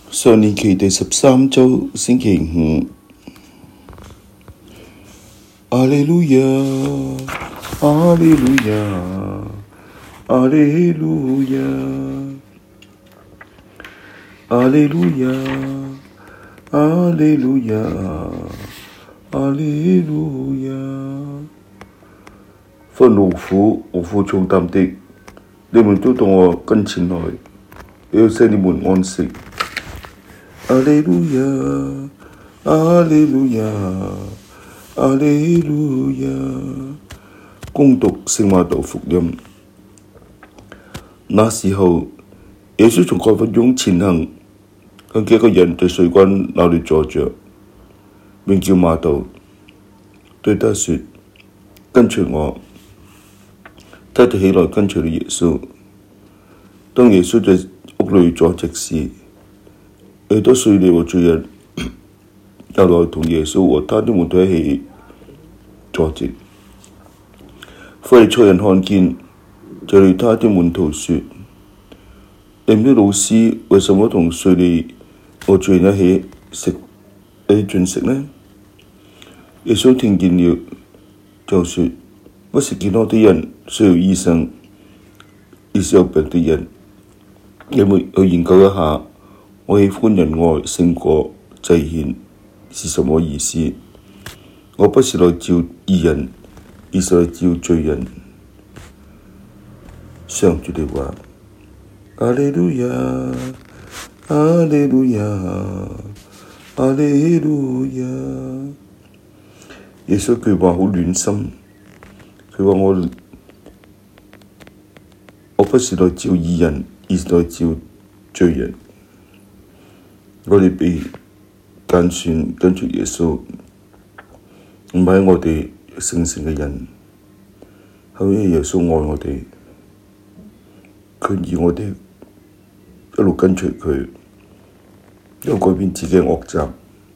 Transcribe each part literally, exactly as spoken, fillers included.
上年期第十三週星期五，阿利路亞，阿利路亞，阿利路亞，阿利路亞，阿利路亞，阿利路亞。凡勞苦和負重擔的，你們都到我跟前來，我要使你們安息。阿利路亞，阿利路亞，阿利路亞。恭讀聖馬竇福音。那時候，耶穌從葛法翁前行，看見一個人在水關那裏坐着，名叫馬竇，對他說：跟隨我。他就起來跟隨了耶穌。當耶穌在屋裏坐席時，許多稅吏和罪人又來同耶穌和他的門徒一起坐席。法利賽人看見，就對他的門徒說：你們的老師為什麼同稅吏和罪人一起食一起進食呢？耶穌聽見了，就說：不是健康的人需要醫生，而是有病的人。你們去研究一下，我喜歡仁愛勝過祭獻是什麼意思？我不是來召義人，而是來召罪人。上主的話。阿利路亞，阿利路亞，阿利路亞。耶穌句話好暖心，佢話我我不是來召義人，而是來召罪人。我哋被揀選跟住耶穌，唔係我哋聖善嘅人，係因為耶穌愛我哋，佢要我哋一路跟隨佢，一路改變自己嘅惡習。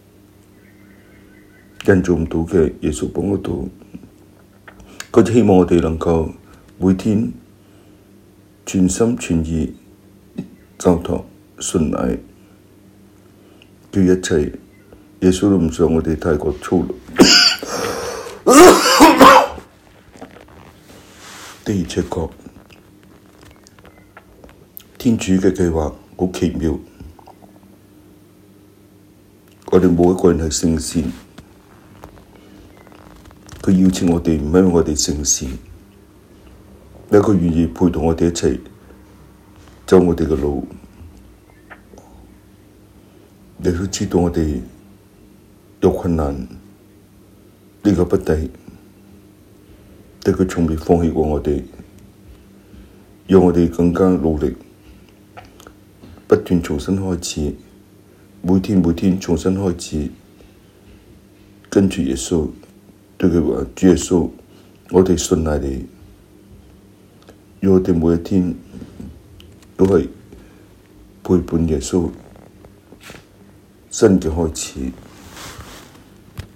人做唔到嘅，耶穌幫我到。佢就希望我哋能夠每天全心全意交託信賴，叫一切耶穌都唔想我哋太過操勞。的而且確，天主嘅計劃好奇妙。我哋冇一個人係聖善，佢邀請我哋唔係因為我哋聖善，係佢願意陪同我哋一齊走我哋嘅路。你都知道我哋有困難，呢個不抵，但佢從未放棄過我哋，讓我哋更加努力，不斷重新開始，每天每天重新開始，跟住耶穌，對佢話：主耶穌，我哋信賴你，讓我哋每一天都係陪伴耶穌新嘅開始。